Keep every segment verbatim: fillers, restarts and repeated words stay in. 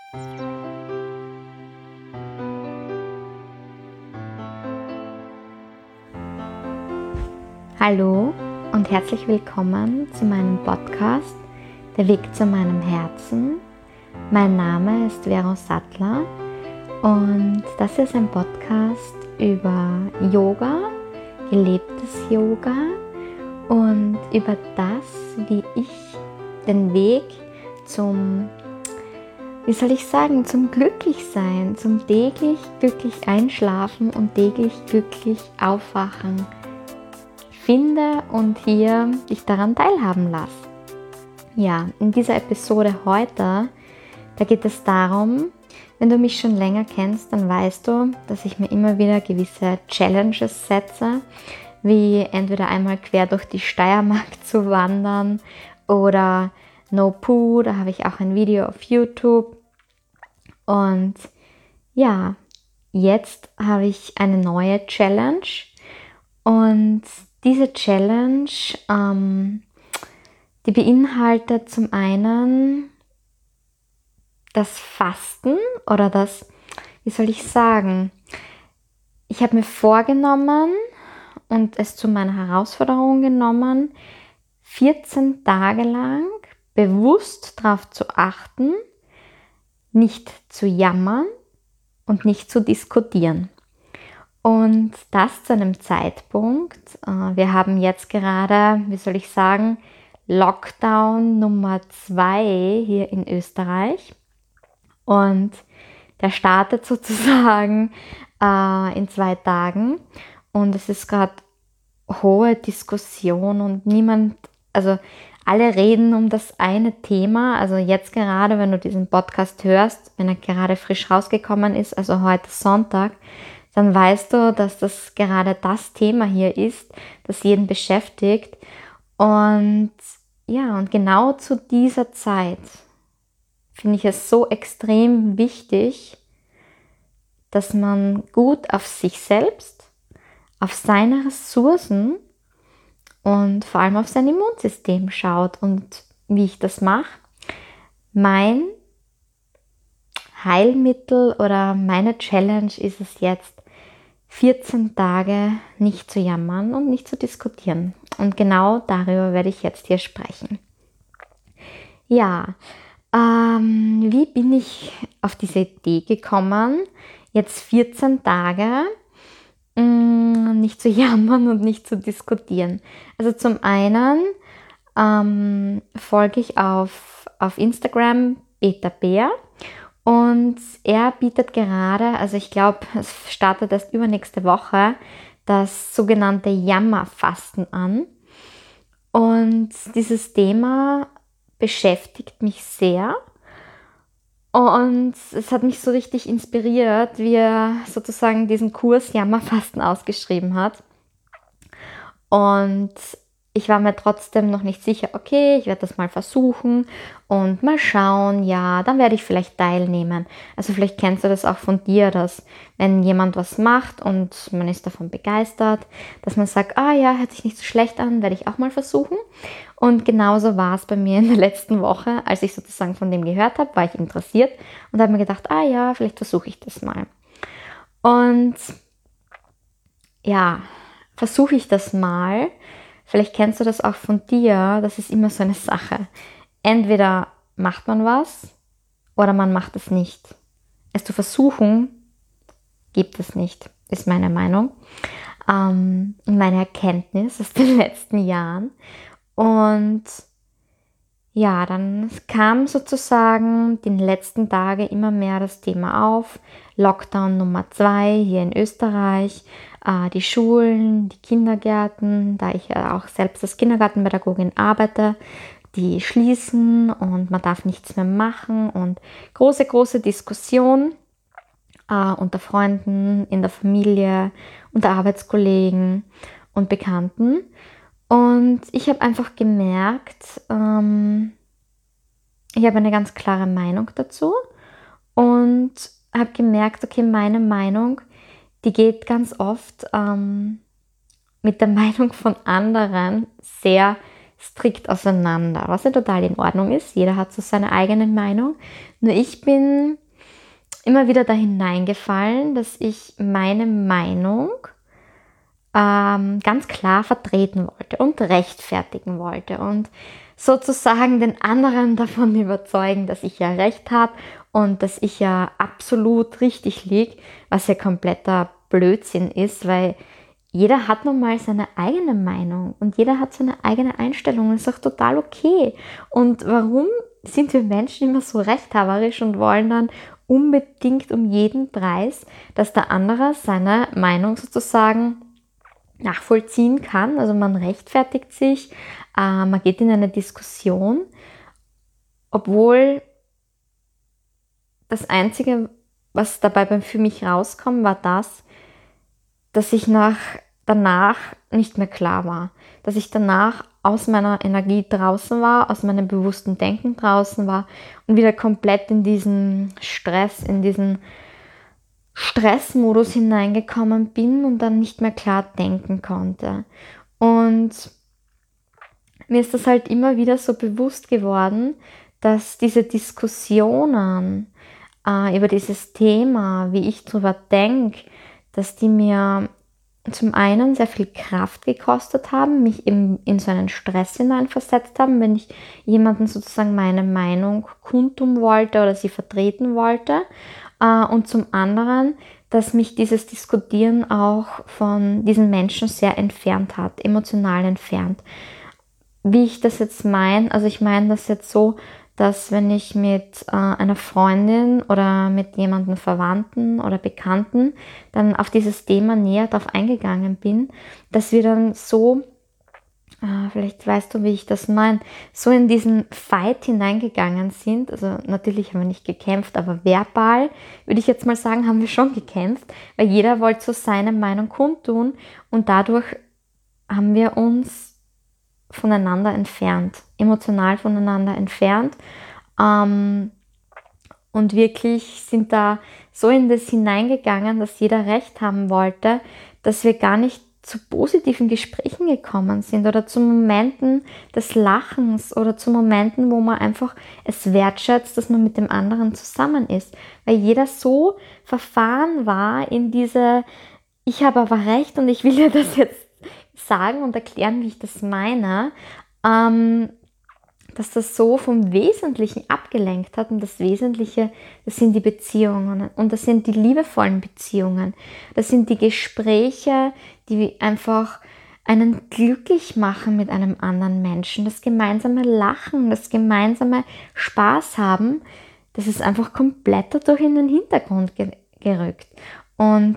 Hallo und herzlich willkommen zu meinem Podcast Der Weg zu meinem Herzen. Mein Name ist Vero Sattler und das ist ein Podcast über Yoga, gelebtes Yoga und über das, wie ich den Weg zum, wie soll ich sagen, zum Glücklichsein, zum täglich glücklich einschlafen und täglich glücklich aufwachen finde und hier dich daran teilhaben lasse. Ja, in dieser Episode heute, da geht es darum, wenn du mich schon länger kennst, dann weißt du, dass ich mir immer wieder gewisse Challenges setze, wie entweder einmal quer durch die Steiermark zu wandern oder No Poo, da habe ich auch ein Video auf YouTube. Und ja, jetzt habe ich eine neue Challenge und diese Challenge, ähm, die beinhaltet zum einen das Fasten oder das, wie soll ich sagen, ich habe mir vorgenommen und es zu meiner Herausforderung genommen, vierzehn Tage lang bewusst darauf zu achten, nicht zu jammern und nicht zu diskutieren. Und das zu einem Zeitpunkt, äh, wir haben jetzt gerade, wie soll ich sagen, Lockdown Nummer zwei hier in Österreich. Und der startet sozusagen äh, in zwei Tagen. Und es ist gerade hohe Diskussion und niemand, also alle reden um das eine Thema. Also jetzt gerade, wenn du diesen Podcast hörst, wenn er gerade frisch rausgekommen ist, also heute Sonntag, dann weißt du, dass das gerade das Thema hier ist, das jeden beschäftigt. Und ja, und genau zu dieser Zeit finde ich es so extrem wichtig, dass man gut auf sich selbst, auf seine Ressourcen und vor allem auf sein Immunsystem schaut. Und wie ich das mache, mein Heilmittel oder meine Challenge ist es jetzt, vierzehn Tage nicht zu jammern und nicht zu diskutieren. Und genau darüber werde ich jetzt hier sprechen. Ja, ähm, wie bin ich auf diese Idee gekommen, jetzt vierzehn Tage mh, nicht zu jammern und nicht zu diskutieren? Also zum einen ähm, folge ich auf, auf Instagram Peter Beer. Und er bietet gerade, also ich glaube, es startet erst übernächste Woche, das sogenannte Jammerfasten an. Und dieses Thema beschäftigt mich sehr. Und es hat mich so richtig inspiriert, wie er sozusagen diesen Kurs Jammerfasten ausgeschrieben hat. Und ich war mir trotzdem noch nicht sicher, okay, ich werde das mal versuchen und mal schauen, ja, dann werde ich vielleicht teilnehmen. Also vielleicht kennst du das auch von dir, dass wenn jemand was macht und man ist davon begeistert, dass man sagt, ah ja, hört sich nicht so schlecht an, werde ich auch mal versuchen. Und genauso war es bei mir in der letzten Woche, als ich sozusagen von dem gehört habe, war ich interessiert und habe mir gedacht, ah ja, vielleicht versuche ich das mal. Und ja, versuche ich das mal. Vielleicht kennst du das auch von dir, das ist immer so eine Sache. Entweder macht man was oder man macht es nicht. Es zu versuchen, gibt es nicht, ist meine Meinung. Ähm, meine Erkenntnis aus den letzten Jahren. Und ja, dann kam sozusagen die letzten Tage immer mehr das Thema auf. Lockdown Nummer zwei hier in Österreich. Die Schulen, die Kindergärten, da ich ja auch selbst als Kindergartenpädagogin arbeite, die schließen und man darf nichts mehr machen und große, große Diskussion äh, unter Freunden, in der Familie, unter Arbeitskollegen und Bekannten. Und ich habe einfach gemerkt, ähm, ich habe eine ganz klare Meinung dazu und habe gemerkt, okay, meine Meinung, die geht ganz oft ähm, mit der Meinung von anderen sehr, strikt auseinander, was ja total in Ordnung ist. Jeder hat so seine eigene Meinung. Nur ich bin immer wieder da hineingefallen, dass ich meine Meinung ähm, ganz klar vertreten wollte und rechtfertigen wollte und sozusagen den anderen davon überzeugen, dass ich ja recht habe und dass ich ja absolut richtig liege, was ja kompletter Blödsinn ist, weil jeder hat nun mal seine eigene Meinung und jeder hat seine eigene Einstellung und das ist auch total okay. Und warum sind wir Menschen immer so rechthaberisch und wollen dann unbedingt um jeden Preis, dass der andere seine Meinung sozusagen nachvollziehen kann? Also man rechtfertigt sich, äh, man geht in eine Diskussion, obwohl das Einzige, was dabei für mich rauskommt, war das, dass ich nach, danach nicht mehr klar war. Dass ich danach aus meiner Energie draußen war, aus meinem bewussten Denken draußen war und wieder komplett in diesen Stress, in diesen Stressmodus hineingekommen bin und dann nicht mehr klar denken konnte. Und mir ist das halt immer wieder so bewusst geworden, dass diese Diskussionen äh, über dieses Thema, wie ich drüber denke, dass die mir zum einen sehr viel Kraft gekostet haben, mich eben in so einen Stress hineinversetzt haben, wenn ich jemanden sozusagen meine Meinung kundtun wollte oder sie vertreten wollte. Und zum anderen, dass mich dieses Diskutieren auch von diesen Menschen sehr entfernt hat, emotional entfernt. Wie ich das jetzt meine, also ich meine das jetzt so, dass wenn ich mit äh, einer Freundin oder mit jemandem Verwandten oder Bekannten dann auf dieses Thema näher drauf eingegangen bin, dass wir dann so, äh, vielleicht weißt du, wie ich das meine, so in diesen Fight hineingegangen sind. Also natürlich haben wir nicht gekämpft, aber verbal, würde ich jetzt mal sagen, haben wir schon gekämpft, weil jeder wollte so seine Meinung kundtun und dadurch haben wir uns voneinander entfernt, emotional voneinander entfernt ähm, und wirklich sind da so in das hineingegangen, dass jeder Recht haben wollte, dass wir gar nicht zu positiven Gesprächen gekommen sind oder zu Momenten des Lachens oder zu Momenten, wo man einfach es wertschätzt, dass man mit dem anderen zusammen ist, weil jeder so verfahren war in diese, ich habe aber recht und ich will dir das jetzt sagen und erklären, wie ich das meine, ähm, dass das so vom Wesentlichen abgelenkt hat und das Wesentliche, das sind die Beziehungen und das sind die liebevollen Beziehungen, das sind die Gespräche, die einfach einen glücklich machen mit einem anderen Menschen, das gemeinsame Lachen, das gemeinsame Spaß haben, das ist einfach komplett dadurch in den Hintergrund ge- gerückt und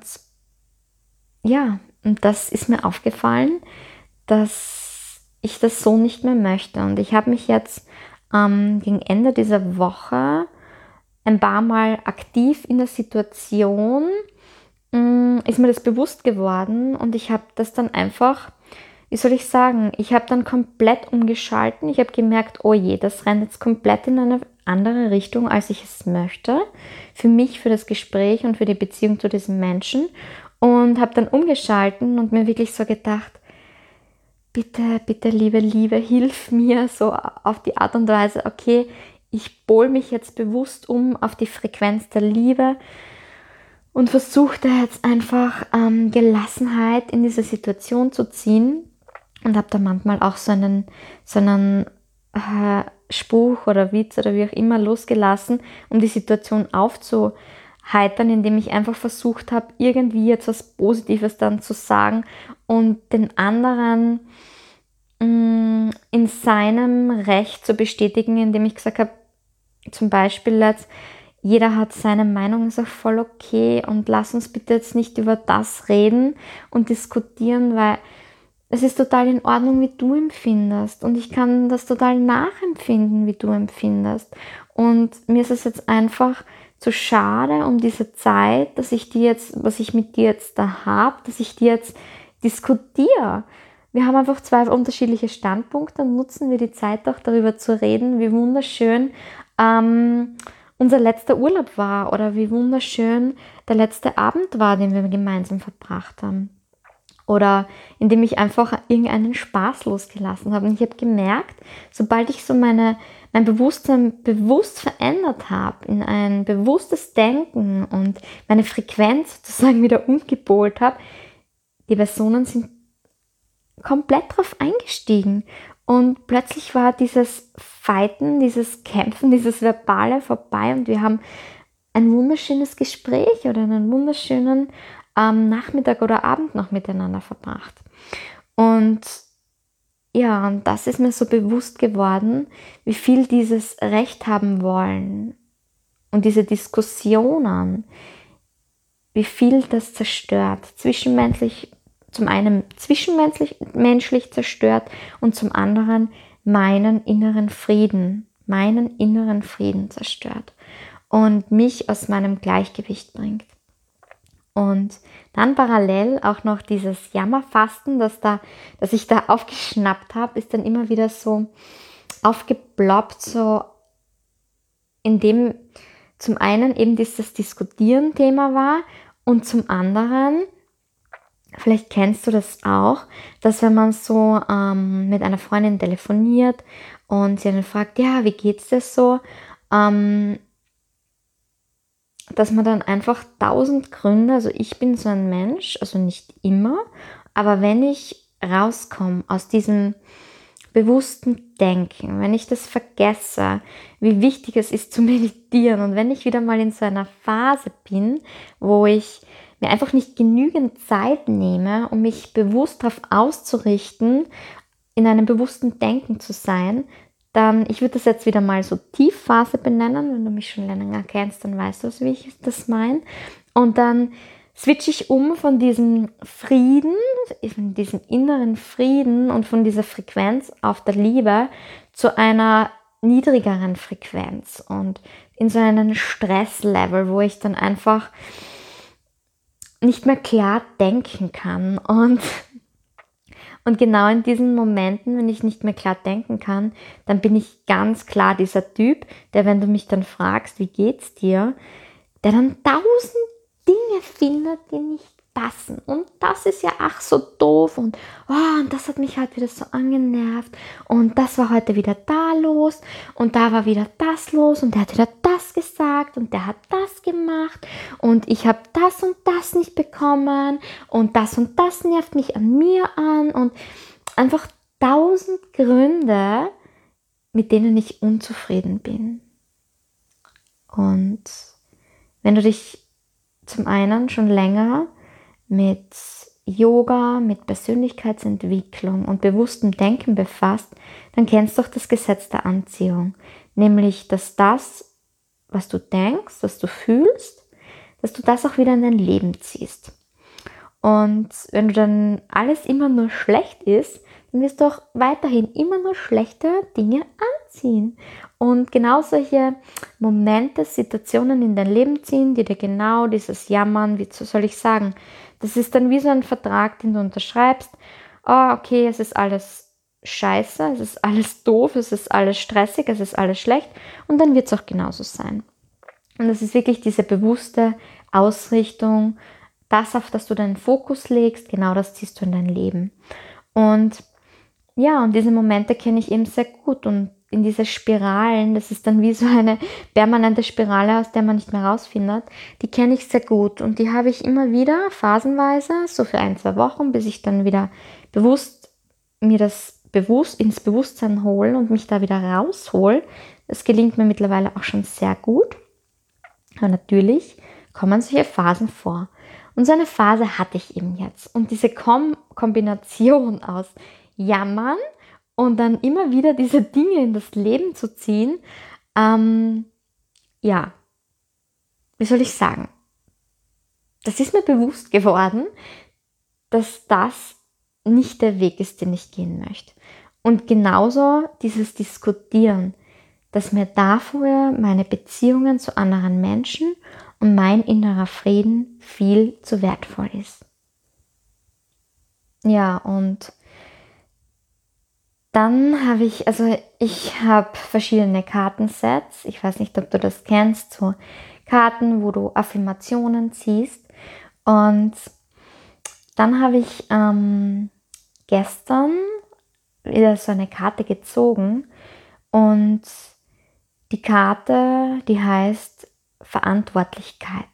ja, und das ist mir aufgefallen, dass ich das so nicht mehr möchte. Und ich habe mich jetzt ähm, gegen Ende dieser Woche ein paar Mal aktiv in der Situation, mh, ist mir das bewusst geworden und ich habe das dann einfach, wie soll ich sagen, ich habe dann komplett umgeschalten. Ich habe gemerkt, oh je, das rennt jetzt komplett in eine andere Richtung, als ich es möchte. Für mich, für das Gespräch und für die Beziehung zu diesem Menschen. Und habe dann umgeschalten und mir wirklich so gedacht, bitte, bitte, liebe Liebe, hilf mir so auf die Art und Weise, okay, ich pol mich jetzt bewusst um auf die Frequenz der Liebe und versuche da jetzt einfach ähm, Gelassenheit in diese Situation zu ziehen und habe da manchmal auch so einen, so einen äh, Spruch oder Witz oder wie auch immer losgelassen, um die Situation aufzuheitern, indem ich einfach versucht habe, irgendwie jetzt was Positives dann zu sagen und den anderen mh, in seinem Recht zu bestätigen, indem ich gesagt habe, zum Beispiel jetzt, jeder hat seine Meinung, ist auch voll okay und lass uns bitte jetzt nicht über das reden und diskutieren, weil es ist total in Ordnung, wie du empfindest und ich kann das total nachempfinden, wie du empfindest und mir ist es jetzt einfach zu schade um diese Zeit, dass ich die jetzt, was ich mit dir jetzt da habe, dass ich die jetzt diskutiere. Wir haben einfach zwei unterschiedliche Standpunkte und nutzen wir die Zeit auch darüber zu reden, wie wunderschön ähm, unser letzter Urlaub war oder wie wunderschön der letzte Abend war, den wir gemeinsam verbracht haben. oder indem ich einfach irgendeinen Spaß losgelassen habe. Und ich habe gemerkt, sobald ich so meine, mein Bewusstsein bewusst verändert habe, in ein bewusstes Denken und meine Frequenz sozusagen wieder umgepolt habe, die Personen sind komplett drauf eingestiegen. Und plötzlich war dieses Fighten, dieses Kämpfen, dieses Verbale vorbei und wir haben ein wunderschönes Gespräch oder einen wunderschönen ähm, Nachmittag oder Abend noch miteinander verbracht. Und ja, und das ist mir so bewusst geworden, wie viel dieses Recht haben wollen und diese Diskussionen, wie viel das zerstört, zwischenmenschlich, zum einen zwischenmenschlich menschlich zerstört und zum anderen meinen inneren Frieden, meinen inneren Frieden zerstört und mich aus meinem Gleichgewicht bringt. Und dann parallel auch noch dieses Jammerfasten, das, da, das ich da aufgeschnappt habe, ist dann immer wieder so aufgeploppt, so indem zum einen eben dieses Diskutieren Thema war und zum anderen, vielleicht kennst du das auch, dass wenn man so ähm, mit einer Freundin telefoniert und sie dann fragt, ja, wie geht's dir so, ähm, dass man dann einfach tausend Gründe, also ich bin so ein Mensch, also nicht immer, aber wenn ich rauskomme aus diesem bewussten Denken, wenn ich das vergesse, wie wichtig es ist zu meditieren und wenn ich wieder mal in so einer Phase bin, wo ich mir einfach nicht genügend Zeit nehme, um mich bewusst darauf auszurichten, in einem bewussten Denken zu sein, dann, ich würde das jetzt wieder mal so Tiefphase benennen, wenn du mich schon länger kennst, dann weißt du, wie ich das meine. Und dann switche ich um von diesem Frieden, von diesem inneren Frieden und von dieser Frequenz auf der Liebe zu einer niedrigeren Frequenz und in so einen Stresslevel, wo ich dann einfach nicht mehr klar denken kann. Und Und genau in diesen Momenten, wenn ich nicht mehr klar denken kann, dann bin ich ganz klar dieser Typ, der, wenn du mich dann fragst, wie geht's dir, der dann tausend Dinge findet, die nicht passen. Und das ist ja ach so doof und, oh, und das hat mich halt wieder so angenervt und das war heute wieder da los und da war wieder das los und der hat wieder das gesagt und der hat das gemacht und ich habe das und das nicht bekommen und das und das nervt mich an mir an und einfach tausend Gründe, mit denen ich unzufrieden bin. Und wenn du dich zum einen schon länger mit Yoga, mit Persönlichkeitsentwicklung und bewusstem Denken befasst, dann kennst du doch das Gesetz der Anziehung. Nämlich, dass das, was du denkst, was du fühlst, dass du das auch wieder in dein Leben ziehst. Und wenn du dann alles immer nur schlecht ist, dann wirst du auch weiterhin immer nur schlechte Dinge anziehen. Und genau solche Momente, Situationen in dein Leben ziehen, die dir genau dieses Jammern, wie soll ich sagen, das ist dann wie so ein Vertrag, den du unterschreibst. Oh, okay, es ist alles scheiße, es ist alles doof, es ist alles stressig, es ist alles schlecht und dann wird es auch genauso sein. Und das ist wirklich diese bewusste Ausrichtung, das, auf das du deinen Fokus legst, genau das ziehst du in dein Leben. Und ja, und diese Momente kenne ich eben sehr gut und in diese Spiralen, das ist dann wie so eine permanente Spirale, aus der man nicht mehr rausfindet, die kenne ich sehr gut und die habe ich immer wieder phasenweise, so für ein, zwei Wochen, bis ich dann wieder bewusst mir das bewusst ins Bewusstsein hole und mich da wieder raushole. Das gelingt mir mittlerweile auch schon sehr gut. Aber natürlich kommen solche Phasen vor. Und so eine Phase hatte ich eben jetzt. Und diese Kom- Kombination aus Jammern und dann immer wieder diese Dinge in das Leben zu ziehen, ähm, ja, wie soll ich sagen? Das ist mir bewusst geworden, dass das nicht der Weg ist, den ich gehen möchte. Und genauso dieses Diskutieren, dass mir dafür meine Beziehungen zu anderen Menschen und mein innerer Frieden viel zu wertvoll ist. Ja, und dann habe ich, also ich habe verschiedene Kartensets. Ich weiß nicht, ob du das kennst, so Karten, wo du Affirmationen ziehst. Und dann habe ich ähm, gestern wieder so eine Karte gezogen und die Karte, die heißt Verantwortlichkeit.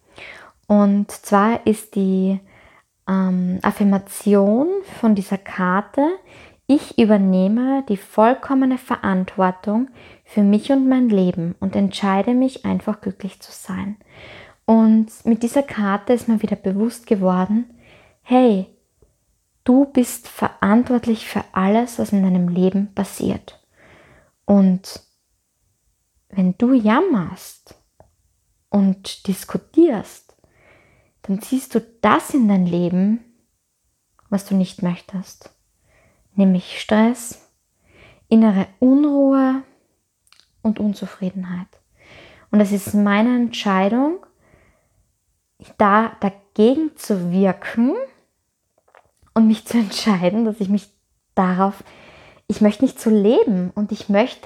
Und zwar ist die ähm, Affirmation von dieser Karte: Ich übernehme die vollkommene Verantwortung für mich und mein Leben und entscheide mich einfach glücklich zu sein. Und mit dieser Karte ist mir wieder bewusst geworden, hey, du bist verantwortlich für alles, was in deinem Leben passiert. Und wenn du jammerst und diskutierst, dann ziehst du das in dein Leben, was du nicht möchtest. Nämlich Stress, innere Unruhe und Unzufriedenheit. Und es ist meine Entscheidung, da dagegen zu wirken und mich zu entscheiden, dass ich mich darauf, ich möchte nicht so leben und ich möchte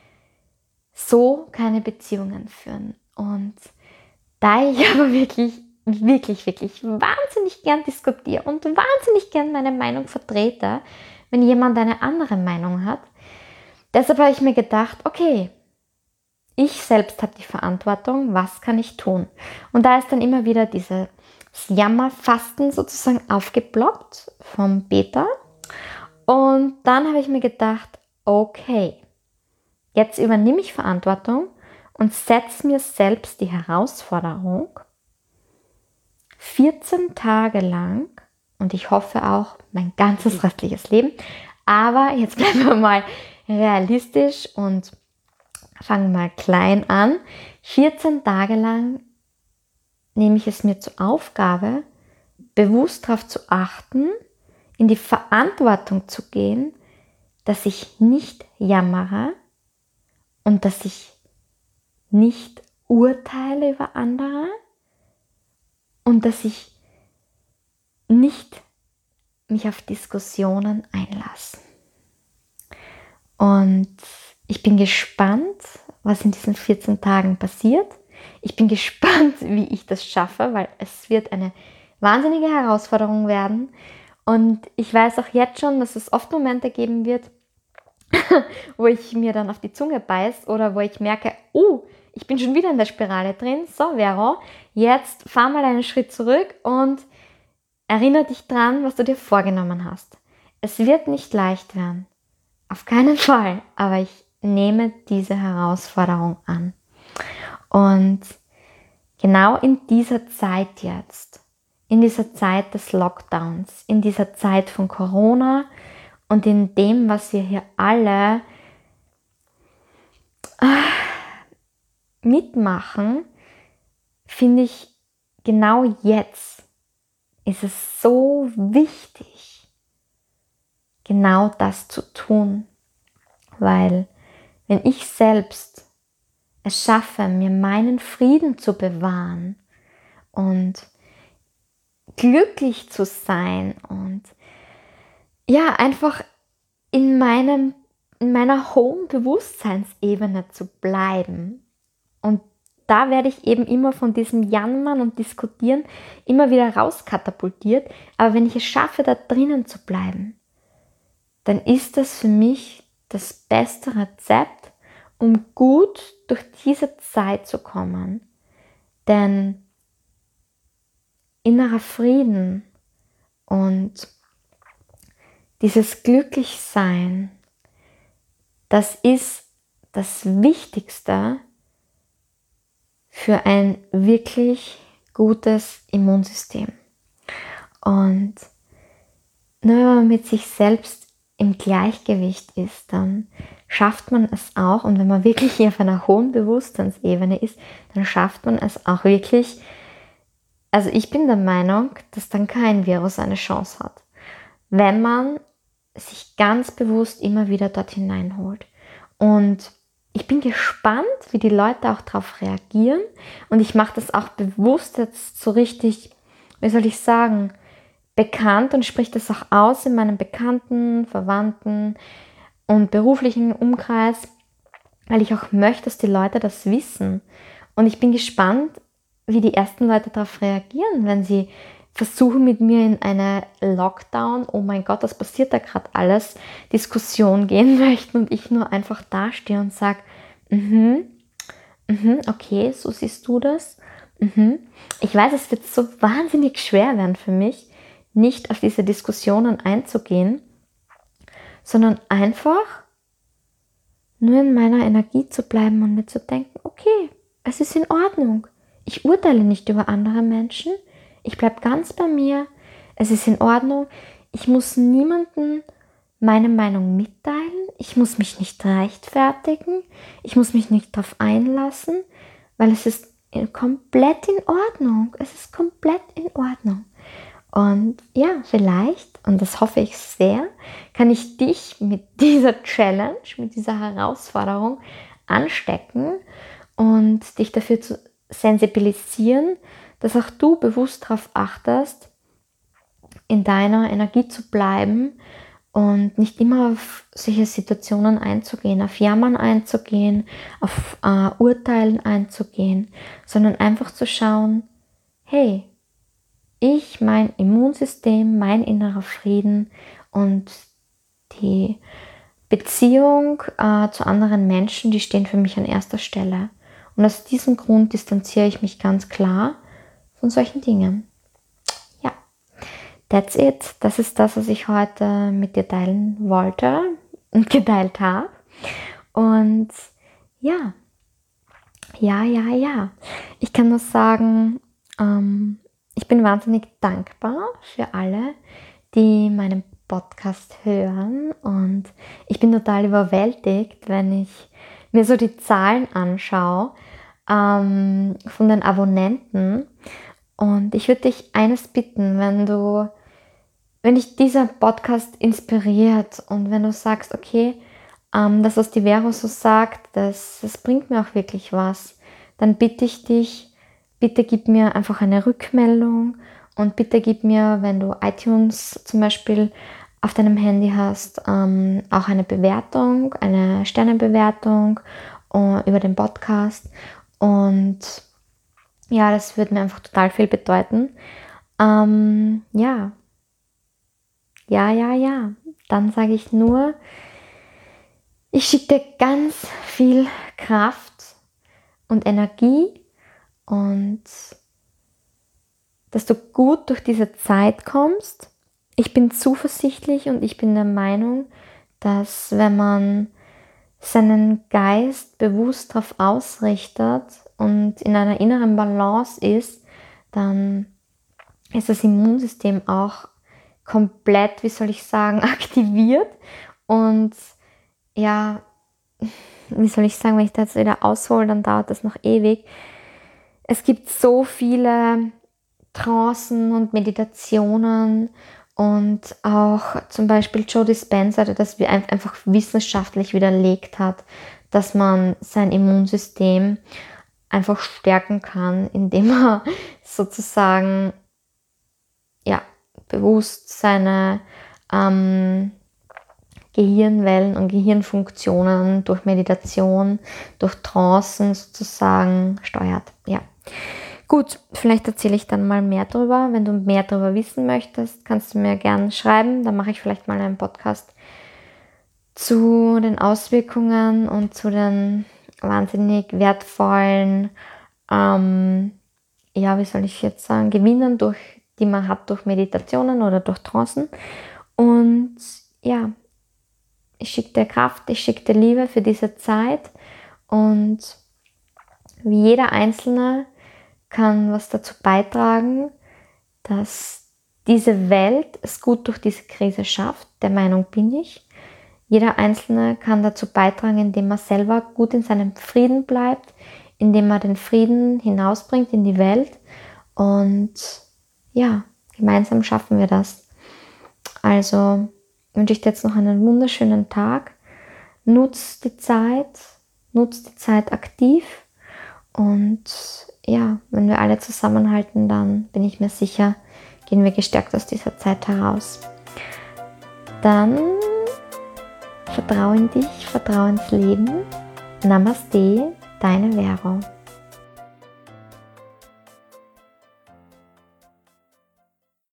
so keine Beziehungen führen. Und da ich aber wirklich, wirklich, wirklich wahnsinnig gern diskutiere und wahnsinnig gern meine Meinung vertrete, wenn jemand eine andere Meinung hat, deshalb habe ich mir gedacht, okay, ich selbst habe die Verantwortung, was kann ich tun? Und da ist dann immer wieder dieses Jammerfasten sozusagen aufgeploppt vom Peter. Und dann habe ich mir gedacht, okay, jetzt übernehme ich Verantwortung und setze mir selbst die Herausforderung, vierzehn Tage lang, und ich hoffe auch mein ganzes restliches Leben, aber jetzt bleiben wir mal realistisch und fangen mal klein an. vierzehn Tage lang nehme ich es mir zur Aufgabe, bewusst darauf zu achten, in die Verantwortung zu gehen, dass ich nicht jammere und dass ich nicht urteile über andere und dass ich nicht mich auf Diskussionen einlasse. Und ich bin gespannt, was in diesen vierzehn Tagen passiert. Ich bin gespannt, wie ich das schaffe, weil es wird eine wahnsinnige Herausforderung werden. Und ich weiß auch jetzt schon, dass es oft Momente geben wird, wo ich mir dann auf die Zunge beiß oder wo ich merke, oh, ich bin schon wieder in der Spirale drin. So, Vero, jetzt fahr mal einen Schritt zurück und erinnere dich dran, was du dir vorgenommen hast. Es wird nicht leicht werden. Auf keinen Fall. Aber ich nehme diese Herausforderung an. Und genau in dieser Zeit jetzt, in dieser Zeit des Lockdowns, in dieser Zeit von Corona und in dem, was wir hier alle mitmachen, finde ich, genau jetzt ist es so wichtig, genau das zu tun. Weil wenn ich selbst es schaffe, mir meinen Frieden zu bewahren und glücklich zu sein und ja, einfach in, meinem, in meiner hohen Bewusstseinsebene zu bleiben. Und da werde ich eben immer von diesem Jammern und Diskutieren immer wieder rauskatapultiert. Aber wenn ich es schaffe, da drinnen zu bleiben, dann ist das für mich das beste Rezept, um gut durch diese Zeit zu kommen. Denn innerer Frieden und dieses Glücklichsein, das ist das Wichtigste für ein wirklich gutes Immunsystem. Und nur wenn man mit sich selbst im Gleichgewicht ist, dann schafft man es auch, und wenn man wirklich auf einer hohen Bewusstseinsebene ist, dann schafft man es auch wirklich, also ich bin der Meinung, dass dann kein Virus eine Chance hat, wenn man sich ganz bewusst immer wieder dort hineinholt. Und ich bin gespannt, wie die Leute auch darauf reagieren, und ich mache das auch bewusst jetzt so richtig, wie soll ich sagen, bekannt und spreche das auch aus in meinem Bekannten, Verwandten und beruflichen Umkreis, weil ich auch möchte, dass die Leute das wissen. Und ich bin gespannt, wie die ersten Leute darauf reagieren, wenn sie versuche mit mir in eine Lockdown, oh mein Gott, was passiert da gerade alles, Diskussion gehen möchten und ich nur einfach dastehe und sage, mhm, mhm, okay, so siehst du das. Mhm. Ich weiß, es wird so wahnsinnig schwer werden für mich, nicht auf diese Diskussionen einzugehen, sondern einfach nur in meiner Energie zu bleiben und mir zu denken, okay, es ist in Ordnung. Ich urteile nicht über andere Menschen. Ich bleibe ganz bei mir. Es ist in Ordnung. Ich muss niemandem meine Meinung mitteilen. Ich muss mich nicht rechtfertigen. Ich muss mich nicht darauf einlassen, weil es ist komplett in Ordnung. Es ist komplett in Ordnung. Und ja, vielleicht, und das hoffe ich sehr, kann ich dich mit dieser Challenge, mit dieser Herausforderung anstecken und dich dafür zu sensibilisieren, dass auch du bewusst darauf achtest, in deiner Energie zu bleiben und nicht immer auf solche Situationen einzugehen, auf Jammern einzugehen, auf äh, Urteilen einzugehen, sondern einfach zu schauen, hey, ich, mein Immunsystem, mein innerer Frieden und die Beziehung äh, zu anderen Menschen, die stehen für mich an erster Stelle. Und aus diesem Grund distanziere ich mich ganz klar von solchen Dingen. Ja, that's it. Das ist das, was ich heute mit dir teilen wollte und geteilt habe. Und ja, ja, ja, ja. Ich kann nur sagen, ähm, ich bin wahnsinnig dankbar für alle, die meinen Podcast hören, und ich bin total überwältigt, wenn ich mir so die Zahlen anschaue ähm, von den Abonnenten, und ich würde dich eines bitten, wenn du, wenn dich dieser Podcast inspiriert und wenn du sagst, okay, ähm, das, was die Vero so sagt, das, das bringt mir auch wirklich was, dann bitte ich dich, bitte gib mir einfach eine Rückmeldung und bitte gib mir, wenn du iTunes zum Beispiel auf deinem Handy hast, ähm, auch eine Bewertung, eine Sternebewertung äh, über den Podcast. Und ja, das würde mir einfach total viel bedeuten. Ähm, ja, ja, ja, ja. Dann sage ich nur, ich schicke dir ganz viel Kraft und Energie, und dass du gut durch diese Zeit kommst. Ich bin zuversichtlich und ich bin der Meinung, dass wenn man seinen Geist bewusst darauf ausrichtet und in einer inneren Balance ist, dann ist das Immunsystem auch komplett, wie soll ich sagen, aktiviert. Und ja, wie soll ich sagen, wenn ich das wieder aushole, dann dauert das noch ewig. Es gibt so viele Trancen und Meditationen und auch zum Beispiel Joe Dispenza, der das einfach wissenschaftlich widerlegt hat, dass man sein Immunsystem einfach stärken kann, indem er sozusagen ja, bewusst seine ähm, Gehirnwellen und Gehirnfunktionen durch Meditation, durch Trancen sozusagen steuert. Ja. Gut, vielleicht erzähle ich dann mal mehr drüber. Wenn du mehr darüber wissen möchtest, kannst du mir gerne schreiben. Dann mache ich vielleicht mal einen Podcast zu den Auswirkungen und zu den wahnsinnig wertvollen, ähm, ja, wie soll ich jetzt sagen, Gewinnen, durch, die man hat durch Meditationen oder durch Trancen. Und ja, ich schicke dir Kraft, ich schicke dir Liebe für diese Zeit, und wie jeder Einzelne kann was dazu beitragen, dass diese Welt es gut durch diese Krise schafft. Der Meinung bin ich. Jeder Einzelne kann dazu beitragen, indem er selber gut in seinem Frieden bleibt, indem er den Frieden hinausbringt in die Welt, und ja, gemeinsam schaffen wir das. Also wünsche ich dir jetzt noch einen wunderschönen Tag. Nutz die Zeit, nutz die Zeit aktiv, und ja, wenn wir alle zusammenhalten, dann bin ich mir sicher, gehen wir gestärkt aus dieser Zeit heraus. Dann vertraue in dich, vertraue ins Leben. Namaste, deine Vero.